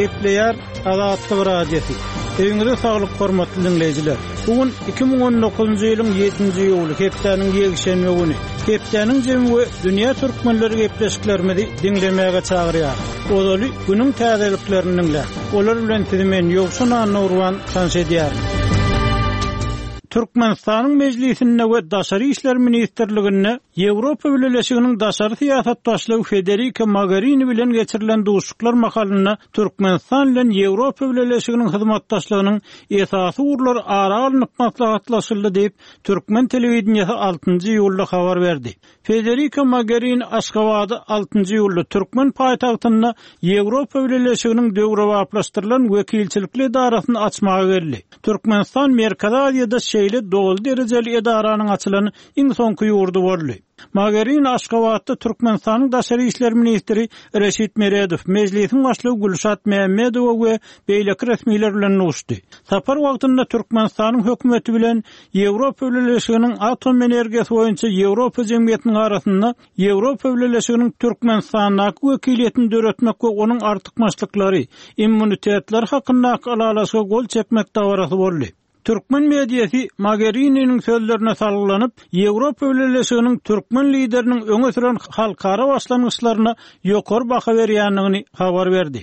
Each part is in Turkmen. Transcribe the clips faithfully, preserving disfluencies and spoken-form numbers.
gepleýär Azatlyk radiosu. Eýňizde saglyk hormatly dinleýijiler. Bugün iki bin on dokuzunjy ýylyň ýedinji ýuly hepdeniň ýegişenme güni. Hepdeniň jemgy dünýä türkmenleri gepleşiklerimizi dinlemäge çagyrýar. Olaly günüň täzeliklerini dinler. Olar bilen tizimen ýoksuny anurwan tanış edýär. Türkmenistanyň mejlisinde we Daşary işler ministrliginde Ýewropa Birleşiginiň daşary syýasat başlygy Federica Mogherini bilen geçirilen duşuklar makalyna Türkmenistan bilen Ýewropa Birleşiginiň hyzmatdaşlygynyň esasy urlary ara alynıp maslahatlaşyldy diýip Türkmen telewizionyasy altynjy ýulda habar berdi. Federica Mogherini Aşgabatda altynjy ýulda Türkmen paýtagtyna Ýewropa Birleşiginiň döwrewaplaşdyrylan wekilçilikli edarasyny açmagy berdi. Türkmenistan Merkezi Aziýada şeýle dogul derejeli edaranyň açylyny iň soňky ýurdu boldy. Mogherini Aşgabatda Türkmenistanyň daşary işler ministri Reşit Meredow, mejlisiň başlygy Gülşat Mehmedowa we beýleki resmiler bilen uguşdy. Sapar wagtynda Türkmenistanyň hökümeti bilen Ýewropa Birleşiginiň atom energiýasy boýunça Ýewropa jemgyýetiniň arasynda Ýewropa Birleşiginiň Türkmenistanyň wekiliýetini döretmek we onuň artykmaçlyklary, immunitetler hakyndaky alalasga gol çekmek dawarasy boldy. Türkmen mediýasy Mogheriniň sözlerine salgylanyp, Ýewropa Birleşiginiň Türkmen lideriniň öňe süren halkara başlangyçlaryna ýokary baha berýändigini habar berdi.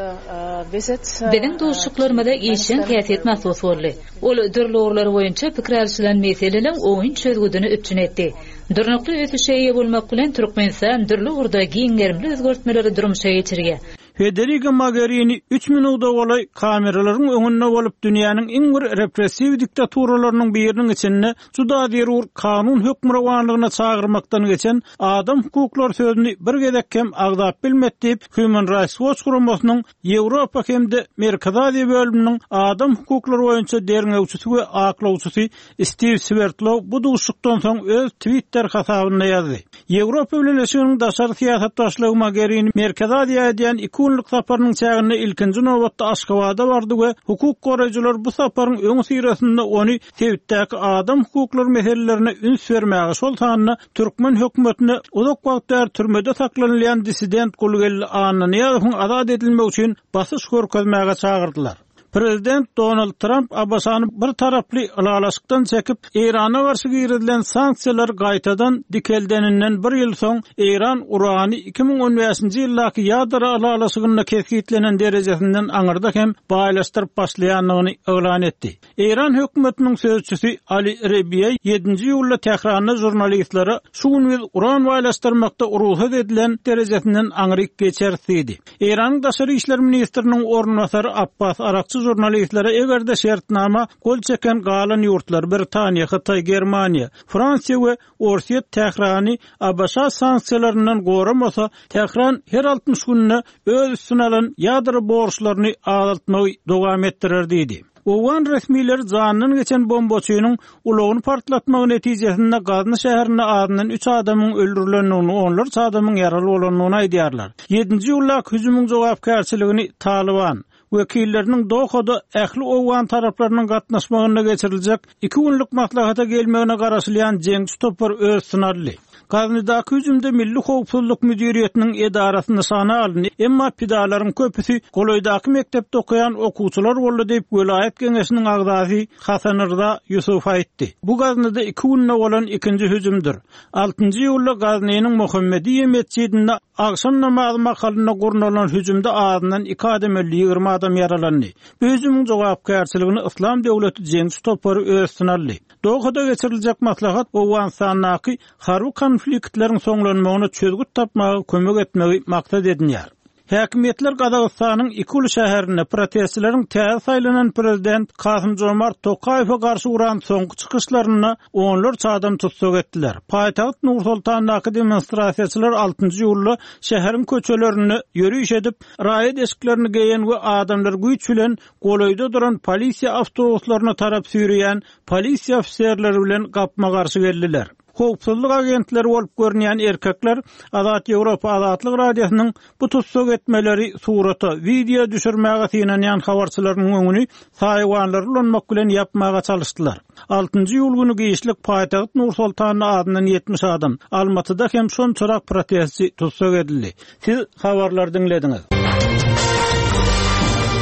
Benim duşuklarymda işin täsir mahsus boldy. Ol dörlüler boýunça pikir alşylan meseleleň oýun çözgüdini üpçün etdi. Durnukly ötüşeýe bolmak bilen Türkmenistan dürli urda giňerimli özgörtmeleri durumşa geçirýär. Federica Mogherini üç minuda bolay kameralaryň öňünde bolup dünýäniň iň bir repressiw diktaturalynyň biriniň içinde juda derur kanun hökmranlygyna çagyrmakdan geçen adam hukuklar sözüni bir gezek hem agdap bilmet diýip Human Rights Watch guramasynyň Ýewropa hemde Merkezi Aziýa bölüminiň adam hukuklary boýunça derňewçisi we aklawçysy Steve Svertlov bu duşukdan soň öz Twitter hasabyna ýazdy. Ýewropa Birleşiginiň daşary syýasat başlygy Mogherini Merkezi Aziýa diýen iki günlük saparynyň çägine ilkinji nowatda Aşgabatda bardy we hukuk goraýjylar bu saparyň öňü sirasynda ony Twitter'däki adam hukuklary meselelerine üns bermäge şol tanyna Türkmen hökümetine uzak wagtlar türmede saklanýan dissident Gulgel Ananyýawyň azat edilmek üçin basyş görkezmäge çagyrdylar. Prezident Donald Trump Abbasany bir taraply alalaşykdan çekip Irana garşy girilen sanksiýalar gaýtadan dikeldeninden bir ýyl soň Iran urany iki bin on beşinji ýyldaky ýadra alalaşygyna keskitlenen derejesinden aňyrda hem baýlaşdyryp başlaýanlygyny elan etdi. Iran hökümetiniň sözçüsi Ali Rebiye ýedinji ýylda Tehranda jurnalistlara şu gün biz uran baýlaşdyrmakda uruhsat edilen derejesinden aňryk geçerdi. Iranyň daşary işler ministriniň ornunasary Abbas Arakçy jurnalistlere egerde şertnama gol çeken galan ýurtlar Britaniýa, Hytaý, Germaniýa, Fransiýa we Orsiýa Tehrany Abşa sanksiýalaryndan goramasa, Tehran her altmış günne öz üstüne alan ýadra borçlaryny azaltmagy dowam etdirer diýdi. Owan resmiler janyny geçen bombaçynyň ulagyny partlatmagy netijesinde Gazny şäherine adynyň üç adamyň öldürilendigini, onlarca adamyň ýaraly bolanyny aýdýarlar. ýedinji ýyllyk hüjümüň jogapkärçiligini Taliban wekilleriniň Dohada ähli owan taraplarynyň gatnaşmagyna geçiriljek iki günlük maslahata gelmegine garaşylýan jeňçi topar öz sınarly. Gaznydaky hüjümde Milli Howpsuzlyk Müdiriýetiniň edarasyna sana alındy, emma pidalaryň köpüsi Goloýdaky mektepde okuyan okuwçylar boldy diýip Welaýet Geňeşiniň agdaşy Hasan Rza Ýusuf aýtdy. Bu Gaznyda iki günne bolan ikinji hüjümdir. altynjy ýylda Gaznyň Muhammediýe mescidinde agşam namazy makalyna gurnulan hüjümde adyndan iki adam öldü, ýygrima adam yaralandy. Bu hüjümüň jogapkärçiligini Islam döwleti jeňçi topary öz sınarly. Dohada geçiriljek maslahat owan sanaky harby konfliktleriň soňlanmagyna çözgüt tapmagy kömek etmegi maksat edilýär. Häkimetler Gazagystanyň iki ulu şäherine protestçileriň täze saýlanan prezident Kasym-Jomart Tokaýewa garşy uran soňky çykyşlaryna onlarça adam tutsak etdiler. Paýtagyt Nur-Sultandaky demonstrasiýaçylar altynjy ýylda şäheriň köçelerini ýürüýüş edip, raýat eşiklerini geýen we adamlar güýç bilen goloýda duran polisiýa awtobuslaryna tarap sürýän polisiýa ofisiýerleri bilen gapma garşy geldiler. Howpsuzlyk agentleri bolup görünýän erkekler Azat Ýewropa Azatlyk radiosynyň bu tutsak etmeleri surata, video düşürmäge synanýan habarçylaryň öňüni saýwanlary ulanmak bilen ýapmaga çalışdylar. altynjy ýyl güni giýişlik paýtagyt Nur-Sultan adynyň ýetmiş adam Almatyda hem şon çorak protestçi tutsak edildi. Siz habarlar dinlediňiz.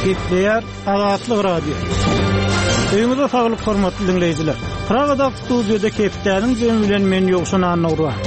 Gepleyer Azatlyk Radio. Öňüňizde saglyk hormatly dinleýijiler. Pragada studiýada Kepdäniň jemi bilen men ýogşan anlaýar.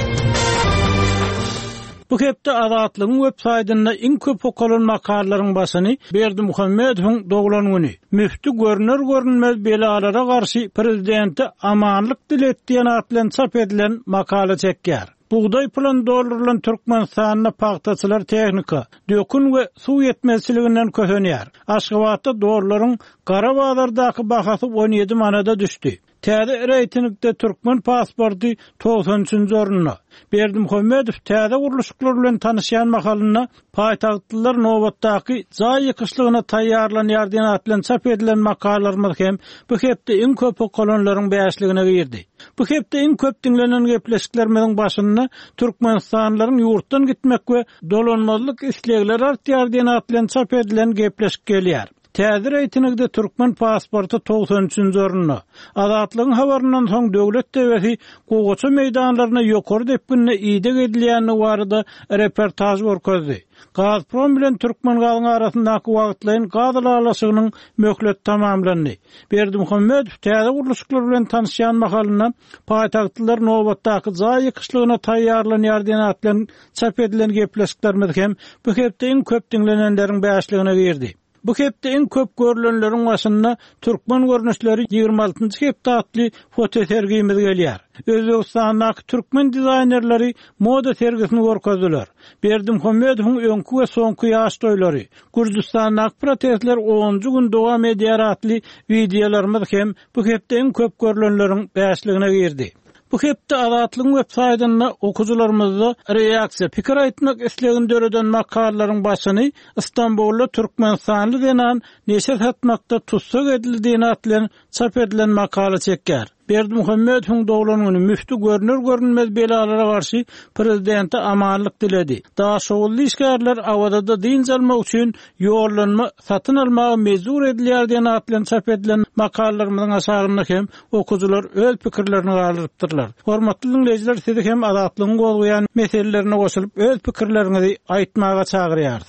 Bu hepde Azatlygyň websaýtynda iň köp okulan makalalaryň başyny Berdimuhammedowyň doglan güni. Müfti görner görünmez belalara garşy prezidenti amanlyk diletdiýen atlan çap edilen makala çekýär. Buğday plan doldurlan Türkmenistan'a paxtaçylar tehnika, dökün we suw yetmezçiliginden köhenýär. Aşgabatda doğruların Qarabağlardaky bahasy on ýedi manada düşdi. Täze reytingde Türkmen pasporty doksançynjy orunna. Berdimuhammedow täze guruluşlar bilen tanışýan makalyna paýtagtlylar nowatdaky jaý ýykyşlygyna taýýarlanýar diýen atlan çap edilen makalalarymyz hem bu hepde iň köp okulanlaryň bäşligine girdi. Bu hepde iň köp dinlenen gepleşiklerimiň başyna Türkmenistanlaryň ýurtdan gitmek we dolanmazlyk islegleri artýar diýen atlan çap edilen gepleşik gelýär. Täze reytingde Türkmen pasporty doksançynjy orunna. Azatlygyň habaryndan soň döwlet dewleti gogaça meýdanlaryna ýokary depginne ýygy edilýäni barada reportaj görkezdi. Gazprom bilen Türkmen galyň arasyndaky wagtlaryň gazylalaşygynyň möhlet tamamlandy. Berdimuhammedow täze guruluşlar bilen tanışýan makalyndan paýtagtlylar nowatdaky jaý ýykyşlygyna taýýarlanýar diýen atlan çap edilen gepleşiklerimiz hem bu hepde iň köp dinlenenleriň bäşligine girdi. Bu hepde iň köp görülenleriň başyna Türkmen görnüşleri ýygrima altyncy hepde atly foto sergimiz gelýär. Özbegistandaky Türkmen dizaýnerleri moda sergisini görkezdiler. Berdimuhammedowyň öňkü we soňky ýaş toýlary, Gürjistandaky protestler onunçy gün dowam edýär atly videolarymyz hem bu hepde iň köp görülenleriň bäşligine girdi. Bu hepde Azatlygyň websaýtynda okuwçylarymyzda reaksiýa, pikir aýtmak islegini döreden makalalaryň başyny Istanbulda Türkmenistanly denen neşe satmakda tutsak edildiğini atlayan çap edilen makala çekýär. Berdimuhammedowyň doglan güni müfti görner görünmez belalara garşy prezidenti amanlyk diledi. Daha şowully işgärler awada din jalmak üçin ýollanma satyn almagy mezur edilýär diýen atlan çap edilen makalalarymyň aşagynda hem okuwçylar öz pikirlerini galypdyrlar. Hormatly dinleýijiler, sizi hem Azatlygyň golguyan meselelerine goşulyp öz pikirlerinizi aýtmaga çagyrýar.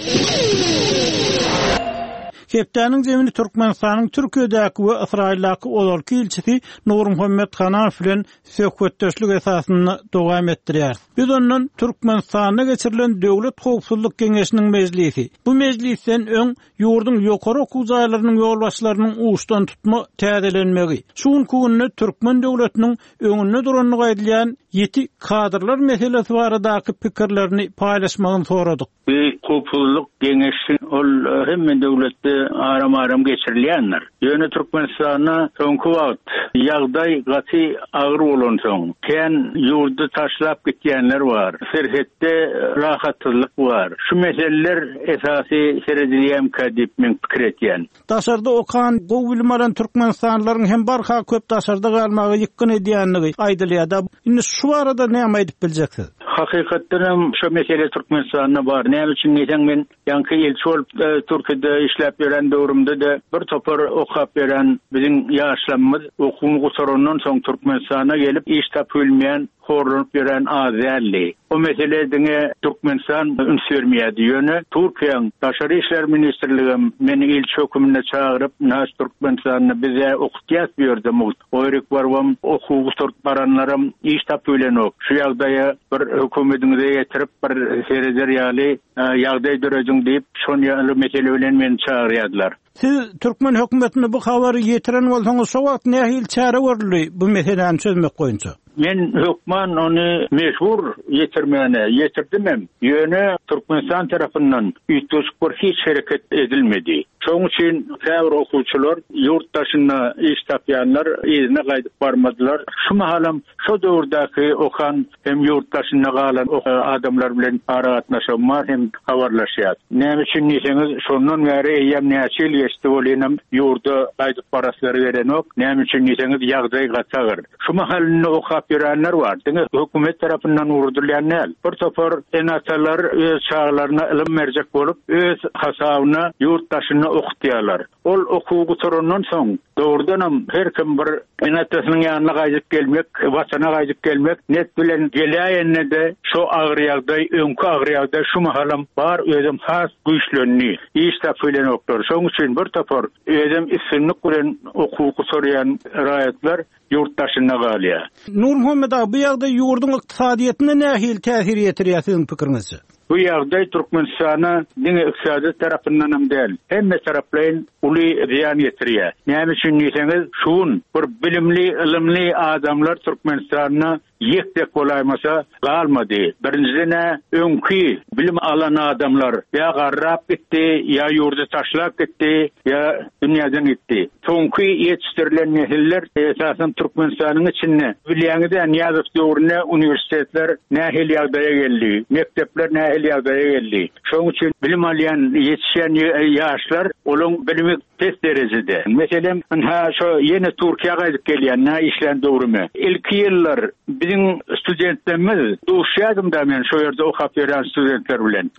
Kepdäniň jemini Türkmenistanyň Türkiýedäki we Israildaky olarky ilçisi Nurmuhammed Hanafi bilen söhbetdeşlik esasyny dowam etdirýär. Biz ondan Türkmenistana geçirilen Döwlet Howpsuzlyk Geňeşiniň mejlisi. Bu mejlisden öň ýurdun ýokary okuw jaýlarynyň ýolbaşçylarynyň uçdan tutma täzelenmegi. Şuň kunny Türkmen döwletiniň öňünde duranlygy edilýän ýeti kadrlar meselesi baradaky pikirlerini paýlaşmagyny soradyk. Bir Howpsuzlyk Geňeşi ol hemme döwletde aram-aram geçirilýänler. Ýöne Türkmenistana soňky wagt ýagdaý gaty agyr bolan soň, kän ýurdu taşlap gitýänler bar. Serhetde rahatlyk bar. Şu meseleler esasy seredilýän kadip men pikir etýän. Taşarda okan gowy bilmeden Türkmenistanlaryň hem barha köp taşarda galmagy ýykyn edýänligi aýdylýar. Indi şu arada näme aýdyp biljeksiz? Hakykatdan şu mesele Türkmenistan'da var. Näme üçin diýsem men ýanky elçi bolup Türkiýede işläp beren döwrümde de bir topar okap beren biziň ýaşlarymyz okuwny gutaryndan soň Türkmenistana gelip iş tapylmaýan horlup beren azally. O meselede Türkmenistan üns bermeýärdi. Ýöne Türkiýanyň Daşary işler ministrligi meni elçi hökümine çagyryp nas Türkmenistanyny bize okutýas berdi. Oýryk barwam okuw gutarıp baranlarym iş tapylanok. Şu ýagdaýa bir hökümetiňize getirip bir serejer ýaly ýagdaý dörejiň diýip şol ýaly mesele bilen meni çagyrýardylar. Siz Türkmen hökümetine bu habary ýetiren bolsaňyz şu wagt nähil çara görüli bu meseleni çözmek boýunça? Men hökman onu mecbur yetirmeyene yetirdim. Yöne Türkmenistan tarafından üstüskür hiç hareket edilmedi. Şoň üçin käbir okuwçylar ýurtdaşyna iş tapýanlar ýerine gaýdyp barmadylar. Şu mahalam şu döwürdäki okan hem ýurtdaşyna galan adamlar bilen aragatnaşma hem habarlaşýar. Näme üçin diýseňiz şondan bäri eýem näçe geçti bolanam ýurda gaýdyp barasylary berenok. Näme üçin diýseňiz ýagdaý gatsagyr. Şu mahalny okap okap ýörenler bar. Diňe hökümet tarapyndan urdulanýar. Bir topar senatorlar öz çağlarına ilim merjek bolup öz hasabyna yurtdaşyny okutýarlar. Ol okuwy sorundan soň doğrudanam her kim bir senatörsüň ýanyna gaýdyp gelmek, watana gaýdyp gelmek net bilen gelýänne de şu agyr ýagdaý, öňkü agyr ýagdaý şu mahalam bar özüm has güýçlenýär. İşte bilen oktor. Şoň üçin bir topar özüm ismini bilen okuwy soraýan raýatlar yurtdaşyna galýar. Nur Muhammed abi, bu ýagdaý ýurdun ykdysadyýatyna nähil täsir ýetirýär siziň pikiriňizçe? Bu ýagdaý Türkmenistana diňe iqtisady tarapyndan hem däl, hemme taraplaryň uly ziýan ýetirýär. Näme üçin diýseňiz, şuň bir bilimli, ilimli adamlar Türkmenistana ýekdek bolaýmasa galmady. Birincide öňkü bilim alan adamlar ýa garrap gitdi, ýa ýurdu taşlap gitdi, ýa dünýäden gitdi. Soňky ýetişdirilen nesiller esasen Türkmenistanyň içinde bilýäňizden ýazyp döwrüne uniwersitetler nähil ýagdaýa geldi, mektepler nähil ýagdaýa geldi. Şoň üçin bilim alýan ýetişen ýaşlar olaň bilimi tez derejede. Meselem ha şo ýene Türkiýe gaýdyp gelýän işlen döwrüme. Ilki ýyllar bizim studentlerimiz duşýadym da men şo ýerde okap ýören studentler bilen.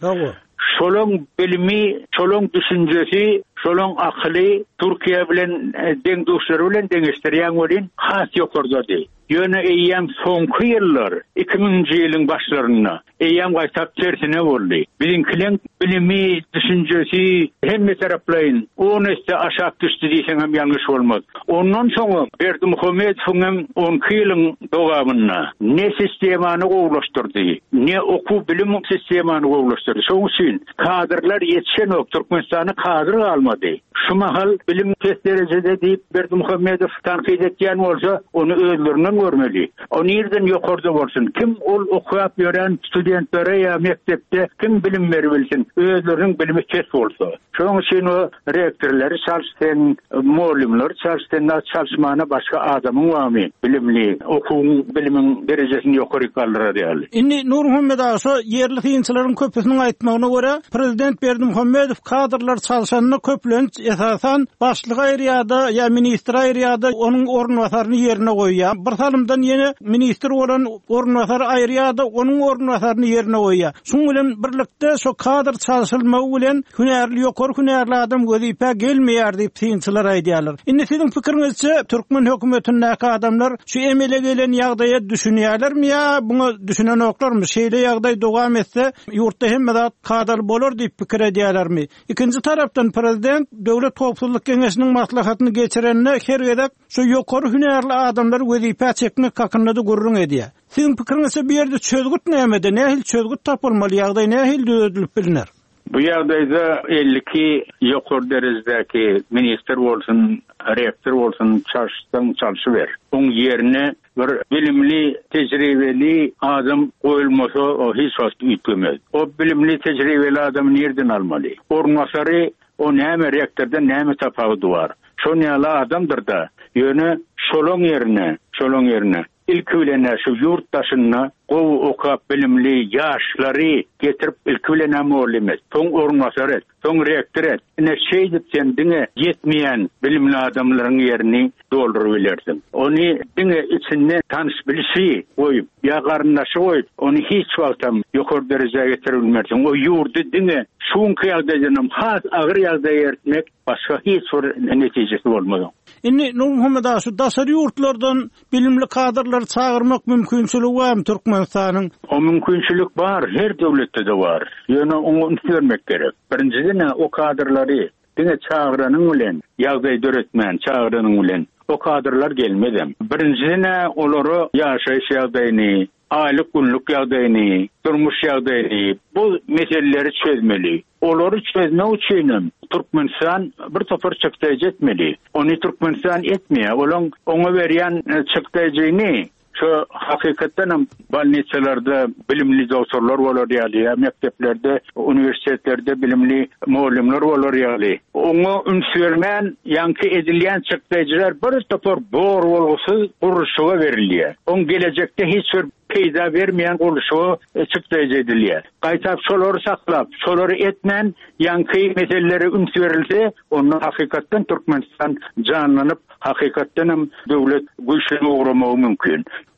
Şolong bilimi, şolong düşüncesi, şolong akly Türkiýe bilen deň duşlary bilen deňeşdirýän bolýan has ýokurdy. Ýöne eýýäm soňky ýyllar iki minji ýylyň başlaryna eýýäm gaýtap tersine boldy. Biziňkileň bilimi, düşüncesi hemme taraplaryň onuňda aşak düşdi diýsem hem ýalňyş bolmaz. Ondan soň Berdimuhammedow hem onky ýylyň dowamyna ne sistemany gowlaşdyrdy, ne okuw bilim sistemany gowlaşdyrdy. Şoň üçin kadrlar ýetişen ok Türkmenistany kadr almady. Şu mahal bilim tez derejede diýip Berdimuhammedow tanqid etýän bolsa, onu özlerinden görmeli. O nereden ýokarda bolsun? Kim ol okuýap ýören studentlere ýa mektepde kim bilim berbilsin? Özleriniň bilimi kes bolsa. Şoň üçin o rektorlar, çalışan muallimler, çalışan çalışmana başga adamyň wamy bilimli, okuw bilimiň derejesini ýokary kaldyrýar. Indi Nur Muhammed aşa yerli hyňçylaryň köpüsiniň aýtmagyna görä, prezident Berdimuhammedow kadrlar çalışanyna köplenç esasan başlyk aýrýada ýa ministr aýrýada onuň ornwasaryny ýerine goýýar. Bir salymdan ýene ministr bolan ornwasar aýrýada onuň ornwasaryny ýerine goýýar. Şoň bilen birlikde şo kadr çalışylmagy bilen hünärli ýokary hünärli adam gözipe gelmeýär diýip hyňçylar aýdýarlar. Indi siziň pikiriňizçe Türkmen hökümetindäki adamlar şu emele gelen ýagdaýa düşünýärlermi ýa buňa düşünen oklarmy? Şeýle ýagdaý dowam etse ýurtda hemme zat kadr bolar diýip pikir edýärlermi? Ikinji tarapdan prezident Döwlet Howpsuzlyk Geňeşiniň maslahatyny geçirenne her gerek şu ýokary hünärli adamlar wezipe çekmek hakynda da gurrun edýär. Siziň pikiriňizçe bir ýerde çözgüt nämede, nähil çözgüt tapylmaly, ýagdaý nähil düzelip bilinär? Bu ýagdaýda elliki ýokary derejedäki minister bolsun, rektor bolsun, çalışan çalışyber. Oň ýerine bir bilimli, tejribeli adam goýulmasa o hiç wagt üýtgemez. O bilimli, tejribeli adamy nerden almaly? Ornwasary o näme rektordan näme tapagy bar? Şo näme adamdyr da ýöne şoloň ýerine, şoloň ýerine ilki bilen şu yurtdaşyna gowy okap bilimli ýaşlary getirip ilki bilen muallimet, soň ornwasar et, soň rektor et. Ne şeýdip sen diňe ýetmeýän bilimli adamlaryň ýerini doldurup bilersin. Ony diňe içinde tanış bilişi goýup, ýa garyndaşy goýup, ony hiç wagtam ýokary derejege getirilmersin. O ýurdy diňe şuňky ýagdaýdan has agyr ýagdaýa ýertmek başga hiç bir netijesi bolmaz. Indi Nur Muhammed aşu daşary ýurtlardan bilimli kadrlar çağırmak mümkinçiligi barmy Türkmenistanyň? O mümkinçilik bar, her döwletde de bar. Ýöne onu görmek gerek. Birincide o kadrlary diňe çağıranyň bilen ýagdaý döretmän çağıranyň bilen o kadrlar gelmedem. Birincide olary ýaşaýyş ýagdaýyny, aýlyk günlük ýagdaýyny, durmuş ýagdaýyny, bu meseleleri çözmeli. Olary çözmek üçin Türkmenistan bir topar çykdaýjy etmeli. Ony Türkmenistan etmeýär. Olaň oňa berýän çykdaýjyny şu hakykatdan balnitsalarda bilimli dowtorlar bolar ýaly, mekteplerde, uniwersitetlerde bilimli muallimler bolar ýaly. Oňa ünsürmän ýanky edilýän çykdaýjylar bir topar bor bolgusyz uruşuga berilýär. Oň gelecekde hiç bir peýda bermeýän uruşuga çykdaýjy edilýär. Gaýtap şolary saklap, şolary etmän ýanky meseleleri ünsürilse, onu hakykatdan Türkmenistan canlanyp, hakykatdan hem döwlet güýçlüğüne uğramagy mümkin.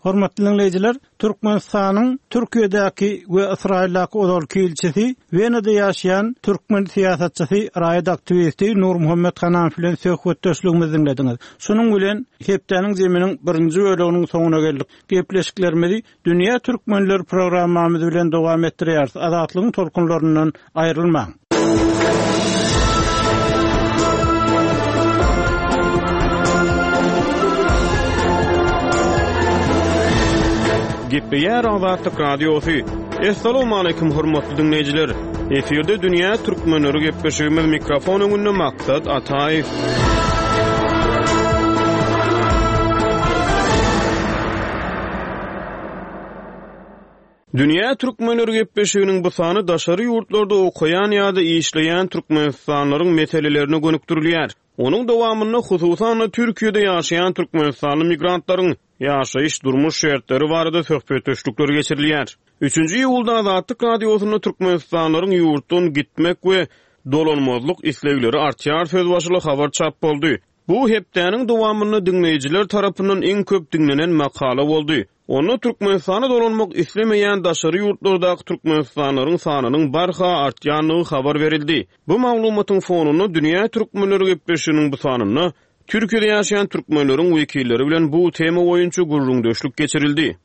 Hormatly dinleyijiler, Türkmenistanyň Türkiýedäki we Israildaky odalyk elçisi, Wenada ýaşaýan türkmen siýasatçysy, raýat aktivisti Nur Muhammed Hanan bilen söhbetdeşligimizi dinlediňiz. Şunuň bilen hepdeniň jeminiň birinji bölüginiň soňuna geldik. Gepleşiklerimizi Dünýä Türkmenleri programmamyz bilen dowam etdirýäris. Azatlygyň tolkunlaryndan aýrylmaň. Gepleýär Azatlyk Radiosu. Assalamu alaykum hormatly dinleyijiler. Eferde Dünýä Türkmenleri gepleşigimiz mikrofon öňünde maksat Ataýew. Dünýä Türkmenleri gepleşiginiň bu sany daşary ýurtlarda okaýan ýa-da işleýän türkmenistanylaryň meselelerini gönükdirilýär. Onuň dowamyny hususan Türkiýede ýaşaýan türkmenistanyň migrantlaryň ýaşaýyş durmuş şertleri barada söhbetdeşlikler geçirilýär. üçünji ýylda Azatlyk Radiosyny türkmenistanylaryň ýurtdan gitmek we dolanmazlyk islegleri artýar söz başyly habar çap boldy. Bu hepdeniň dowamyny dinleýijiler tarapyndan iň köp dinlenen makala boldy. Onu Türkmenistana dolanmak islemeýän daşary ýurtlardaky türkmenistanylaryň sanynyň barha artýanlygy habar berildi. Bu maglumatyň fonuny Dünýä Türkmenleri gepleşiginiň bu sanyny Türkiýede ýaşaýan türkmenleriň wekilleri bilen bu tema boýunça gurrundaşlyk geçirildi.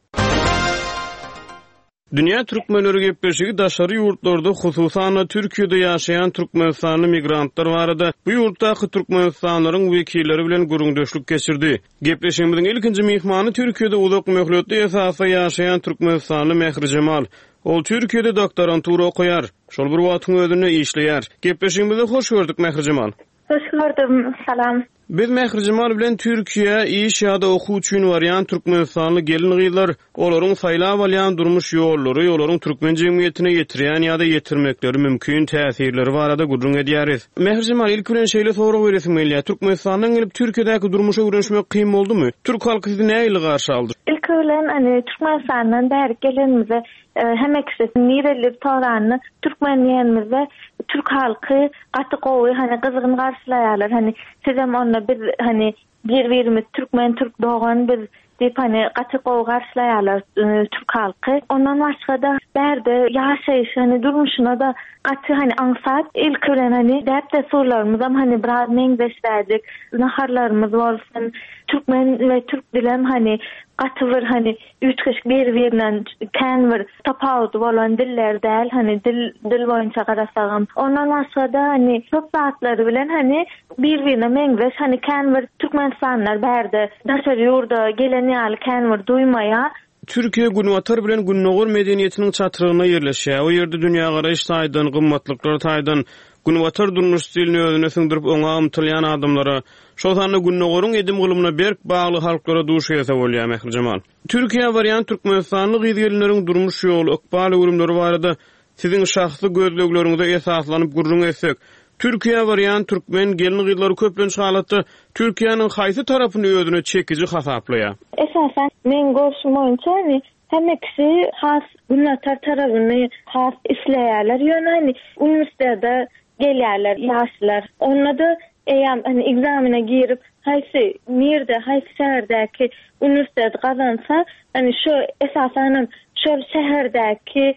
Dünýä Türkmenleri gepleşigi daşary ýurtlarda hususan Türkiýede ýaşaýan türkmenistanyň migrantlar barada bu ýurtdaky türkmenistanylaryň wekilleri bilen gurrundaşlyk geçirdi. Gepleşigimiziň ilkinji mehmany Türkiýede uzak möhletde esasy ýaşaýan türkmenistanyň Mehri Jemal. Ol Türkiýede doktorantura okuýar. Şol bir wagtyň özüne işleýär. Gepleşigimizi hoş gördük Mehri Jemal. Hoş gördüm. Salam. Biz Mehri Jemal bilen Türkiýe iş ýa-da oku üçin barýan türkmenistanyň gelin gyzlar, olaryň saýlap alýan durmuş ýollary, olaryň türkmen jemgyýetine ýetirýän ýa-da ýetirmekleri mümkin täsirleri barada gurrun edýäris. Mehri Jemal, ilk bilen şeýle sorag beresiň gelýär. Türkmenistanyň gelip Türkiýedäki durmuşa öwrenşmek kyn boldumy? Türk halky sizi näýle garşy aldy? İlk bilen hani Türkmenistanyň bäri gelenimize hem eksesin nireler toranny türkmen diýenimize Türk halky gaty gowy hani gyzgyn garşylaýarlar. Hani sizem onda bir hani bir-birimiz türkmen türk doğan bir dip hani gaty gowy garşylaýarlar Türk halky. Ondan başga da berde ýaşaýyş hani durmuşuna da gaty hani aňsat ilk bilen hani däpde sorularymyz hem hani biraz meňzeşdirdik. Naharlarymız bolsun. Türkmen ve Türk dilen hani gatywyr hani üç kişi bir-birinden kenwir tapawut bolan diller däl hani dil dil boýunça garasagam. Ondan başga da hani çok zatlary bilen hani bir-birine meňzeş hani kenwir türkmenistanlar berde daşary ýurda gelen ýaly kenwir duýmaýa. Türkiýe Günwatar bilen Günnogor medeniýetiniň çatyrygyna ýerleşýär. O ýerde dünýä garaýyş taýdan, gymmatlyklar taýdan, Günwatar durmuş stilini özüne siňdirip oňa ymtylýan adamlara, şol sany Günnogoryň edim gylymyna berk bagly halklara duş ýasa bolýar Mehri Jemal. Türkiýe barýan türkmenistanyň gyzgynleriň durmuş ýoly, ykbaly urumlary barada siziň şahsy gözlegleriňize esaslanyp gurrun etsek, Türkiýe barýan türkmen gelin gyzlary köplenç halatda Türkiýanyň haýsy tarapyny özüne çekiji hasaplaýar? Esasen men görüşüm boýunça hani hem ikisi has Günwatar tarapyny has isleýärler. Ýöne hani uniwersitede gelýärler, ýaşlar. Onda eýam hani egzamine girip haýsy nerede, haýsy şäherdäki uniwersitede gazansa, hani şu esasen şol şäherdäki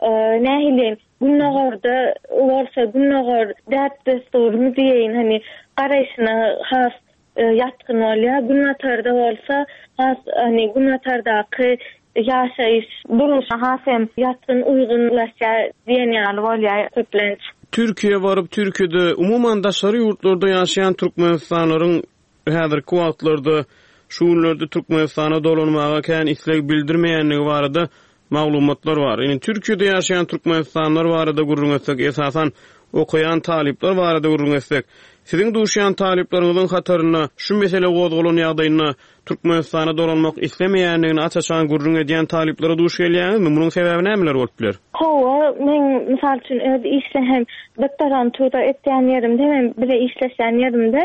nähili Günnogorda bolsa Günnogor däpde sorumy diýeň hani garaýşyna has ýatkyn bolýar. Günwatarda bolsa has hani Günwatardaky ýaşaýyş durmuşa hasem ýatkyn uýgunlaşýar diýen ýaly bolýar köplenç. Türkiýe baryp Türkiýede umuman daşary ýurtlarda ýaşaýan türkmenistanylaryň häzirki wagtlarda şu ýerlerde Türkmenistana dolanmaga kän isleg bildirmeýänligi barada maglumatlar bar. Ýani Türkiýede ýaşaýan türkmenistanylar barada gurrun etsek, esasan okuyan talipler barada gurrun etsek, siziň duşýan talipleriňiziň hataryna şu mesele gozgolan ýagdaýyna Türkmenistana dolanmak islemeýänligini açaçan gurrun edýän taliplere duş gelýärmi? Munyň sebebi nämeler bolup biler? Hawa, men mysal üçin öýde işlehem doktorantura etýän ýerimde, men bile işleşen ýerimde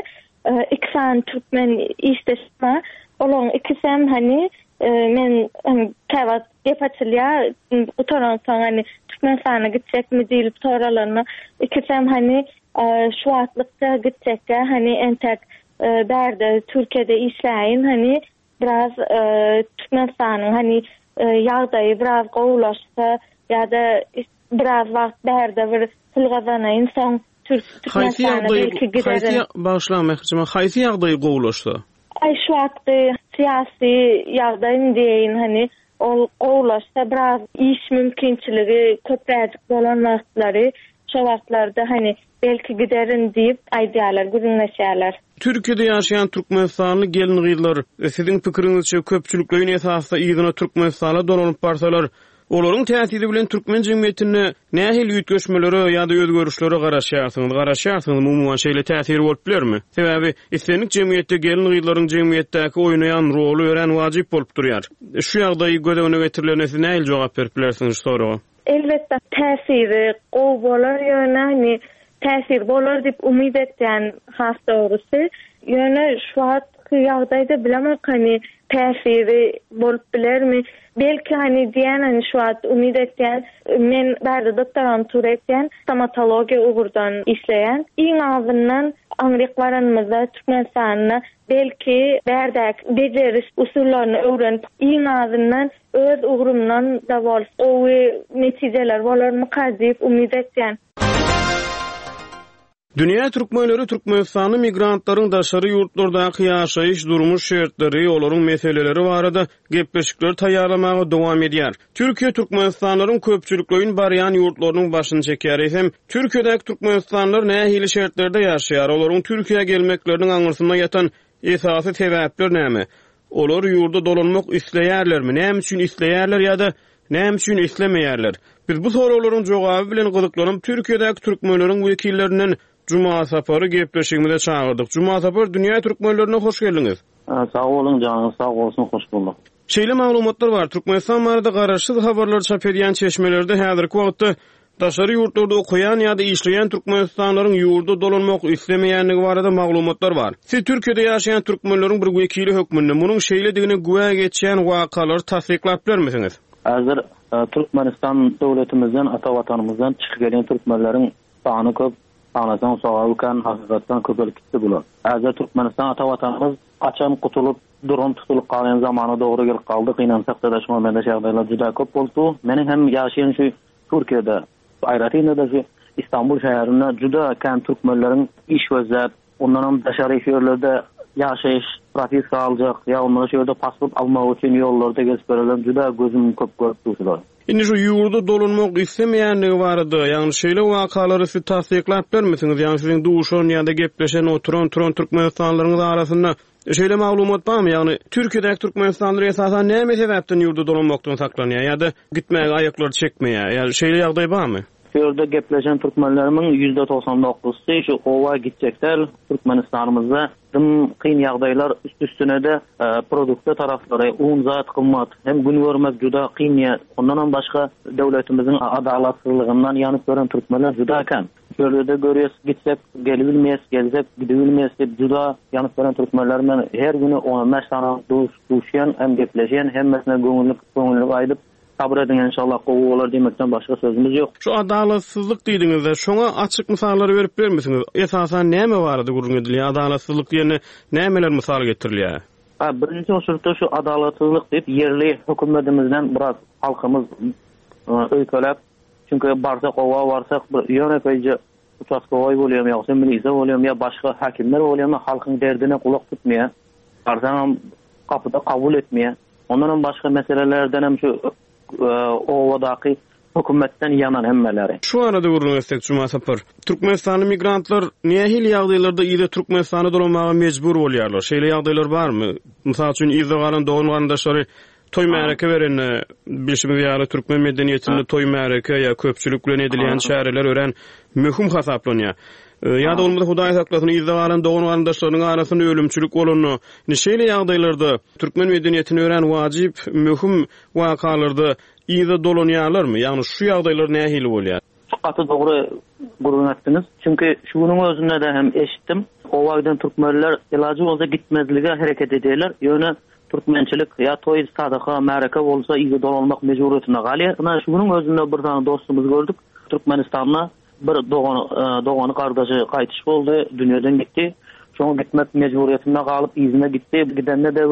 ikisi türkmen işleşme, olaň ikisem hani men käwat gepatylýar, otaran soň hani Türkmenistana gitsekmi diýip soralarna ikisem hani şu atlykda gitsek hani entek berde Türkiýede işläýin hani biraz Türkmenistanyň hani ýagdaýy biraz gowlaşsa ýa-da biraz wagt bärde bir pul gazanaýyn soň Türkmenistana belki giderin. Haýsy başlama hejme haýsy ýagdaýy gowlaşsa? Ay şu wagtda syýasy ýagdaýym diýin hani ol gowlaşsa biraz iş mümkinçiligi köpräk bolan wagtlary şu wagtlarda hani belki giderin diýip aýdýarlar, gürünleşýärler. Türkiýede ýaşaýan türkmenistanyly gelin gyýlar, siziň pikiriňizçe köpçüliklerin esasda ýygyna türkmenistana dolanyp barsalar, olaryň täsiri bilen türkmen jemgyýetine nähil ýetgeşmeleri ýa-da özgörüşleri garaşýarsyňyz, garaşýarsyňyz umuman şeýle täsiri bolup bilermi? Sebäbi islenik jemgyýetde gelin gyýlaryň jemgyýetdäki oýnaýan rolu ören wajyp bolup durýar. Şu ýagdaýy gödegine getirilerine siz nähil jogap berip bilersiňiz soraga? Elbetde täsiri gowy bolar ýöne hani täsir bolar diýip umyd etýän has dogrusu ýöne şu wagtky ýagdaýda bilemem hani täsiri bolup bilermi? Belki hani diýen hani şu wagt umyd etýän men bärde doktorantura etýän stomatologiýa ugurdan işleýän iň azyndan Amerikalarymyzda Türkmenistanyna belki bärdäk beceriş usullaryny öwrenip iň azyndan öz ugurumdan da bolsa o netijeler bolarmy diýip umyd etýän. Dünya türkmenleri Türkmenistany migrantlaryň daşary ýurtlardaky ýaşaýyş durmuş şertleri, olaryň meseleleri barada gepleşikler taýýarlamagy dowam edýär. Türkiýe türkmenistanlaryň köpçüliklerin barýan ýurtlarynyň başyny çekýär hem Türkiýedäki türkmenistanlar nähili şertlerde ýaşaýar. Olaryň Türkiýe gelmekleriniň aňyrsyna ýatan esasy sebäpler näme? Olar ýurda dolanmak isleýärlermi? Näme üçin isleýärler ýa-da näme üçin islemeýärler? Biz bu soralaryň jogaby bilen gyzyklanyp Türkiýedäki türkmenleriň wekillerinden Cuma Sapary gepleşigimizde çağırdyk. Cuma Sapar, dünýä türkmenlerine hoş geldiňiz. Sağ olun canım, sağ olsun, hoş bulduk. Şeýle maglumatlar bar. Türkmenistan barada garaşsyz habarlar çap edýän çeşmelerde häzirki wagtda daşary ýurtlarda okuyan ýa-da işleýän türkmenistanlaryň ýurda dolanmak islemeýänligi barada maglumatlar bar. Siz Türkiýede ýaşaýan türkmenleriň bir wekili hökmünde munyň şeýle digine güwä geçýän wakalary tasdiklap bermesiňiz? Häzir Türkmenistan döwletimizden, ata watanymyzdan çykyp gelen türkmenleriň sany köp. Anasan sağlıkan hakikatdan köpelip gitti bular. Azza Türkmenistan ata vatanımız açan kutulup durum tutulup kalan zamanı doğru gelip kaldık. İnansak da şu momenta şäherler juda köp boldu. Meniň hem ýaşaýan şu Türkiýede, aýratynda da şu İstanbul şäherinde juda kan türkmenleriň iş gözläp, ondan daşary ýerlerde ýaşaýyş propiska aljak, ýa onlara şeýle pasport almak üçin ýollarda gezip berelen juda gözüm köp görüpdiler. Indi şu ýurda dolanmak islemeýänligi barada, ýagny şeýle wakalary siz tasdiklap bermesiňiz, ýagny siziň duşan ýa-da gepleşen oturan turan türkmenistanlaryň arasynda şeýle maglumat barmy? Ýagny Türkiýedäki türkmenistanlar esasan näme sebäpden ýurda dolanmakdan saklanýar ýa-da gitmäge aýaklary çekmeýär? Ýa-ni şeýle ýagdaý barmy? Ýurda gepleşen türkmenleriň ýüzde toksan dokuzy şu owa gitjekler Türkmenistanymyzda dym kyn ýagdaýlar üst-üstüne de produkta taraflary un zat kymmat hem gün görmek juda kyn ýa. Ondan başga döwletimiziň adalatsyzlygyndan ýanyp gören türkmenler juda kan. Şöyle görýäs, gitsek gelip bilmeýäs, gelsek gidip bilmeýäs diýip juda ýanyp gören türkmenler men her güni on beş sana duş duşýan hem gepleşen hemmesine göňüllük göňüllük aýdyp sabr edin inşallah gowy bolar demekden başga sözümüz ýok. Şu adalatsızlyk diýdiňizde şoňa açyk misallar berip bermesiňiz? Esasan näme barady gurrun edilýär? Adalatsızlyk ýene nämeler misal getirilýär? Ha, birinji oşurda şu adalatsızlyk diýip yerli hökümetimizden biraz halkymız öýkelep, çünkü barsak owa barsak bir ýönekeýje uçaskowy bolýar, ýa-da miliýa bolýar, ýa başga hakimler bolýar, halkyň derdine kulak tutmaýar. Barzan kapyda kabul etmeýär. Ondan başga meselelerden hem şu owadaky hökümetden ýanan hemmeleri. Şu arada gurrun etsek Cuma Sapar, Türkmenistanyň migrantlar nähili ýagdaýlarda ýa-da Türkmenistana dolanmaga mejbur bolýarlar? Şeýle ýagdaýlar barmy? Mysal üçin ýa-da galan dogan gandaşlary toy märeke beren, bilşimiz ýaly türkmen medeniýetinde toy märeke ýa köpçülik bilen edilýän şäherler ören möhüm hasaplanýar. Ýa-da olmasa Hudaý saklasyn ýa-da galan dogan gandaşlarynyň arasynda ölümçülik bolany. Şeýle ýagdaýlarda türkmen medeniýetini ören wajyp möhüm wakalarda ýa-da dolanýarlarmy? Ýagny şu ýagdaýlar nähili bolýar? Atı doğru gurrun ettiniz. Çünkü şunun özünde de hem eşittim. Owaydan türkmenler ilacı olsa gitmezlige hareket edýärler. Ýöne türkmençilik ya toy sadaka märeke bolsa ýa-da dolanmak mejburiýetine galýar. Ana şunun özünde bir tane dostumuz gördük. Türkmenistanda bir dogan dogany kardeşi gaýtyş boldy, dünýeden gitdi. Şoň gitmek mejburiýetine galyp izine gitdi. Gidende de bir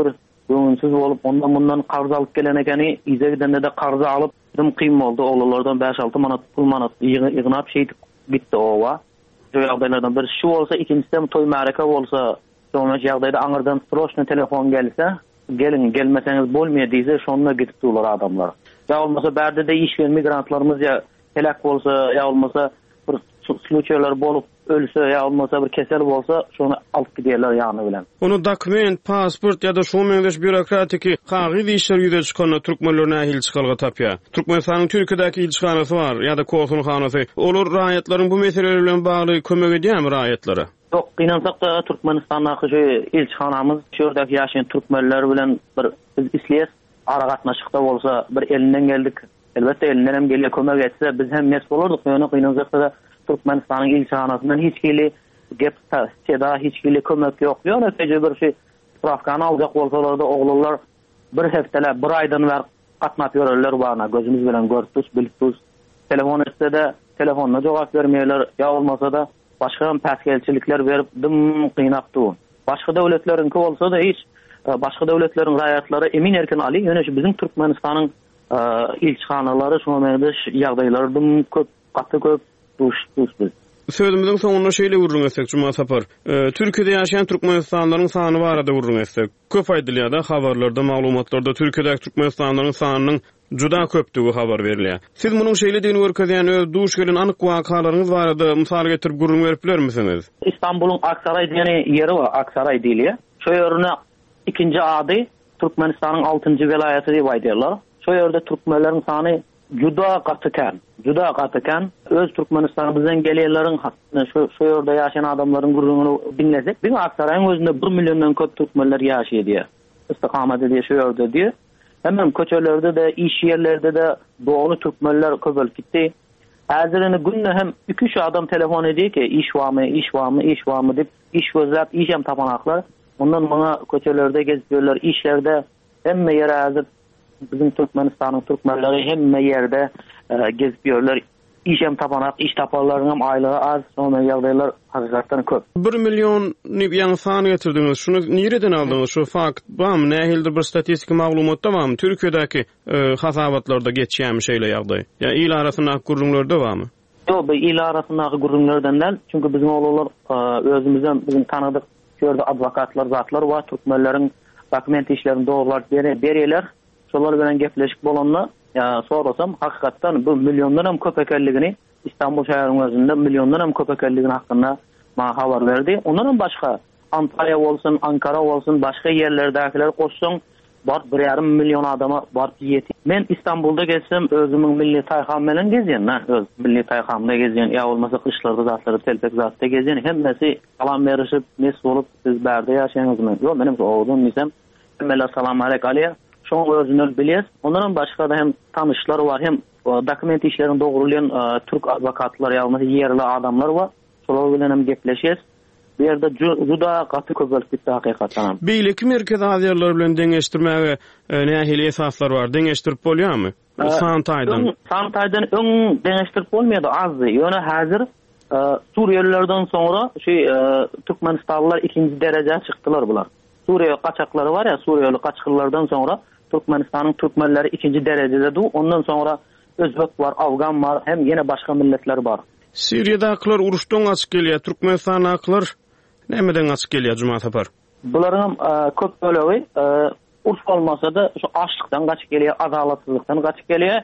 göňsüz bolup ondan bundan qarz alıp gelen ekeni, ize gidende de qarz alıp dım kıyım oldu. Oğlalardan beş altı manat pul manat yığınap şey bitti ova. Şu ýagdaýlardan bir şu bolsa, ikincisi de toy märeke bolsa, şoňa ýagdaýda aňyrdan sroçna telefon gelse, gelin gelmeseňiz bolmaýar diýse, şonda gidip durlar adamlar. Ya olmasa berde de iş veren migrantlarımız ya helak bolsa, ya olmasa bir sluçaylar bolup ölse, ya olmasa bir kesel bolsa, şonu alıp giderler ýany bilen. Onu dokument, pasport ya da şu meňdeş bürokratiki kagyz işler ýüze çykanda türkmenlerine hil çykalga tapýar. Türkmenistanyň Türkiýedäki ilçihanasy bar ýa-da konsulhanasy. Olar raýatlaryň bu meseleler bilen bagly kömek edýärmi raýatlara? Yok, inansak da Türkmenistan'daki şu ilçihanamız, şuradaki yaşayan Türkmenler bilen bir biz isleýäs, ara gatnaşykda bolsa bir elinden geldik. Elbette elinden hem gelýär kömek etse biz hem mes bolardyk. Ýöne inansak da Türkmenistan'ın ilçihanasından hiç geli gep seda hiç geli kömek ýok. Ýöne tejrübe bir şey spravkany aljak bolsalar da oglanlar bir heftelä, bir aýdan ber gatnap ýörerler bana. Gözümüz bilen gördük, bildik. Telefon etse de telefonuna jogap bermeýärler, ýa bolmasa da başka päsgelçilikler berip dım kıynapdy. Başka döwletleriň ki bolsa da hiç başka döwletleriň raýatlary emin erkin aly. Ýöne şu bizim Türkmenistanyň ilçihanalary şoňa meňdeş ýagdaýlar dım köp, gaty köp duş duş. Sözümüzün soňuna şeýle urrun etsek Juma Sapar. Türkiýede ýaşaýan Türkmenistanlaryň sany barada urrun etsek. Köp aýdylýar-da habarlarda, maglumatlarda Türkiýedäki Türkmenistanlaryň sanynyň juda köpdigi habar berilýär. Siz munyň şeýle diýeni görkezýän öz duş gelen anyk wakalaryňyz barada mysal getirip gurrun beripler misiniz? İstanbul'un Aksaray diýeni ýeri bar, Aksaray diýilýär. Şo ýerine ikinji ady Türkmenistanyň altıncı welaýaty diýip aýdýarlar. Şo ýerde türkmenleriň sany juda gatykan, juda gatykan. Öz Türkmenistanymyzdan gelýärleriň şu şu ýerde ýaşayan adamlaryň gurrunyny dinlesek, biz Aksaraýyň özünde bir milliondan köp türkmenler ýaşaýar diýär. Istikamat edýär şu ýerde diýär. Hemen köçelerde de, iş yerlerde de doğulu Türkmenler köpölüp gitdi. Häzirini günne hem iki üç adam telefon ediyor ki iş var mı, iş var mı, iş var mı deyip iş gözlep, iş hem tapanaklar. Ondan bana köçelerde geziyorlar, işlerde hemme yere hazır bizim Türkmenistan'ın Türkmenleri hemme yerde e, geziyorlar. İş hem tapanak, iş taparlarının hem aylığı az, sonra ýagdaýlar hakykatdan köp. bir milyon ýa-ni sany getirdiňiz. Şunu nireden aldınız? Şu fakt barmy? Nähildir bir statistik maglumatda barmy? Türkiýedäki e, hasabatlarda geçýän şeýle ýagdaý. Ya il arasyndaky gurrunlarda barmy? Ýok, bu il arasyndaky gurrunlardan däl. Çünki bizim oglanlar e, özümizden bizim tanadyk şöyle adwokatlar, zatlar var. Türkmenleriň dokument işlerini dogrular berýärler. Şolar bilen gepleşik bolanlar ya sorasam hakykatdan bu milyondan hem köp ekelligini İstanbul şäheriniň özünde milyondan hem köp ekelligini hakynda ma habar berdi. Ondan başga Antalya bolsun, Ankara bolsun, başga ýerlerdekiler goşsaň bar bir ýarym milyon adama bar ýeti. Men İstanbulda gelsem özümiň milli taýham bilen gezýän, öz milli taýhamda gezýän, ýa bolmasa kışlarda zatlary telpek zatda gezýän, hemmesi salam berişip mes bolup siz berde ýaşaýaňyzmy? Ýok, menim oğlum nisem. Hemmele salam aleyk alýa. Şoň özüni bilýär. Ondan başga da hem tanışlar var, hem dokument işlerini dogrulan Türk adwokatlar ýa-da ýerli adamlar var. Şolar bilen hem gepleşýäs. Bu ýerde juda gaty köpelip gitdi hakykatdan. Beýleki merkez azýarlar bilen deňeşdirmäge nähili esaslar bar. Deňeşdirip bolýarmy? Santaýdan. Santaýdan öň deňeşdirip bolmaýardy, azdy. Ýöne häzir Suriýelilerden soňra şu Türkmenistanlılar ikinji derejä çykdylar bular. Suriye kaçakları var ya, Suriyeli kaçkınlardan sonra Türkmenistan'ın Türkmenleri ikinci derecede. Ondan sonra Özbek var, Afgan var, hem yine başka milletler var. Suriye'dakiler uruştan açık geliyor, Türkmenistan'dakiler nemeden açık geliyor Juma Sapar? Bunların e, köp bölüğü e, uruş olmasa da şu açlıktan kaçık geliyor, adalatsızlıktan kaçık geliyor.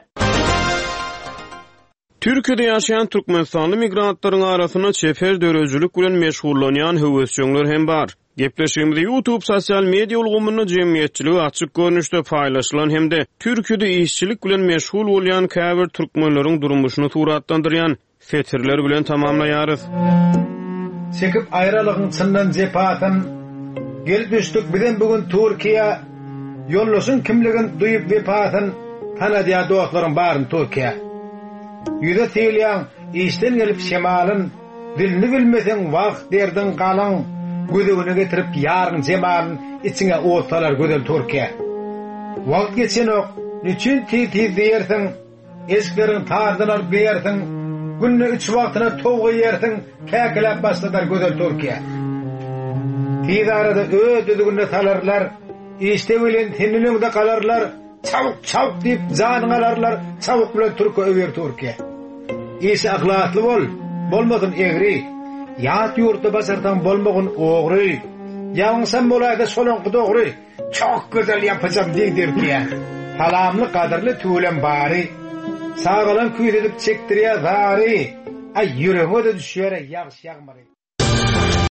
Türkiýede ýaşaýan Türkmenistanly migrantlaryň arasynda çeper dörejçilik bilen meşgullanýan höwesçiler hem bar. Gepleşigimizde YouTube sosial media ulgamyny jemgyýetçiligi açyk görnüşde paýlaşylan hemde Türkiýede işçilik bilen meşgul bolýan käbir türkmenleriň durmuşyny suratlandyrýan fetirler bilen tamamlaýarys. Çekip aýralygyň çyndan jepatyn gelip düşdük bilen bugün Türkiýe ýollaşyň kimligin duýup jepatyn tanadýa dostlaryň baryň Türkiýe. Ýüze teýilýän işden gelip şemalyn dilini bilmesen wagt derdiň galan gödegine getirip yarın cemalın içine oğutalar gödel Türkiye. Vakt geçen ok, niçin titiz deyersin, eskilerin tardılar giyersin, günlü üç vaktına toğu yersin, kekilep başladar gödel Türkiye. Tiz arada öz düdüğünde talarlar, İşte bilen teniniňde kalarlar, çabuk çabuk deyip zanyny alarlar, çabuk bilen Türk öwer Türkiýe. Isi ahlakly bol, bolmadyn egri. Ýat ýurtda basardan bolmagyn ogry. Ýaňsam bolada solanky dogry. Çok güzel yapacağım diýdir diýe. Halamly kadrly tüwlen bary. Sağalan küýredip çekdirýär zary. Ay ýüregime de düşýär ýagşy ýagmary.